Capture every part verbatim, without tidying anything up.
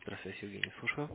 Здравствуйте, Евгений, слушаю.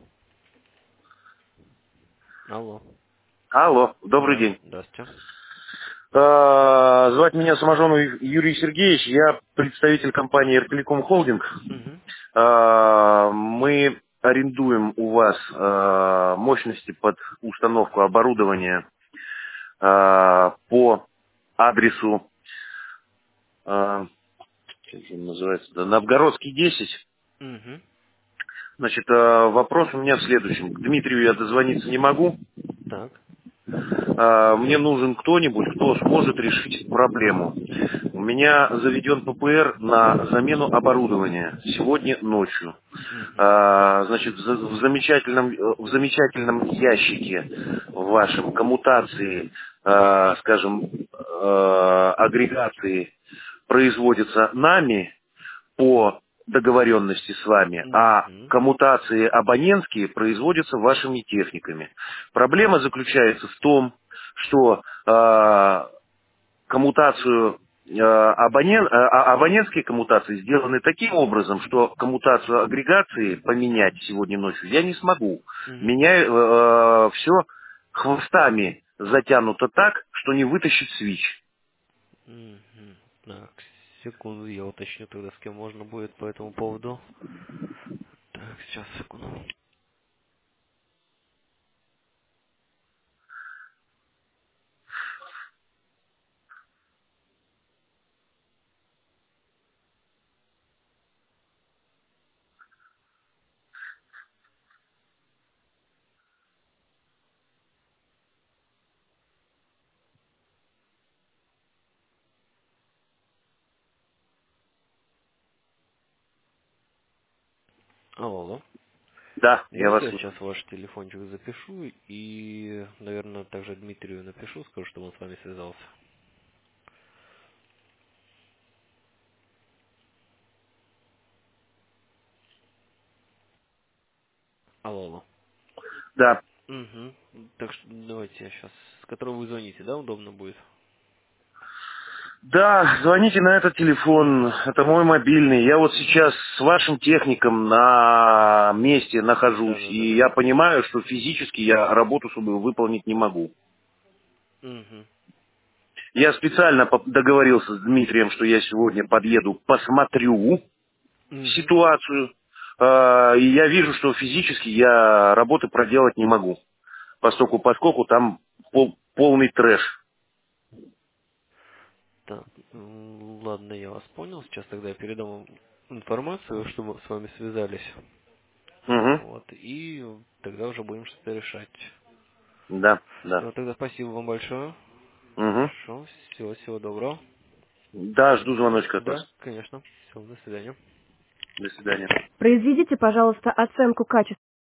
Алло. Алло, добрый Да, день. здравствуйте. А, Звать меня Саможонов Юрий Сергеевич, я представитель компании Эркаликом Холдинг. Угу. А, Мы арендуем у вас а, мощности под установку оборудования а, по адресу, а, как же он называется, да, Новгородский десять. Угу. Значит, а, вопрос у меня в следующем. К Дмитрию я дозвониться не могу. Так. А, Мне нужен кто-нибудь, кто сможет решить проблему. У меня заведен ППР на замену оборудования сегодня ночью. Угу. А, Значит, в за- в замечательном, э, в замечательном ящике вашем коммутации, а, скажем, э, агрегации производятся нами по договоренности с вами, а Угу. коммутации абонентские производятся вашими техниками. Проблема заключается в том, что э, коммутацию э, абонен- э, а- абонентские коммутации сделаны таким образом, что коммутацию агрегации поменять сегодня ночью я не смогу. Угу. Меня все хвостами затянуто так, что не вытащить свич. Угу. Так, секунду, я уточню тогда, с кем можно будет по этому поводу. Так, сейчас, секунду. Алло, алло. Да, я Давайте вас я слышу. сейчас ваш телефончик запишу и, наверное, также Дмитрию напишу, скажу, чтобы он с вами связался. Алло, алло. Да. Угу. Так что давайте я сейчас, с которого вы звоните, да, удобно будет? Да, звоните на этот телефон, Угу. это мой мобильный. Я вот Угу. сейчас с вашим техником на месте Да, нахожусь, да, да, и да. я понимаю, что физически я работу свою выполнить не могу. Угу. Я специально по- договорился с Дмитрием, что я сегодня подъеду, посмотрю Угу. ситуацию, э, и я вижу, что физически я работы проделать не могу, поскольку, поскольку там пол- полный трэш. Так, м, ладно, я вас понял. Сейчас тогда я передам вам информацию, чтобы с вами связались. Угу. Вот, и тогда уже будем что-то решать. Да, да. Ну, тогда спасибо вам большое. Угу. Хорошо, всего, всего доброго. Да, жду звоночка от Да, вас. конечно. Все, до свидания. До свидания. Произведите, пожалуйста, оценку качества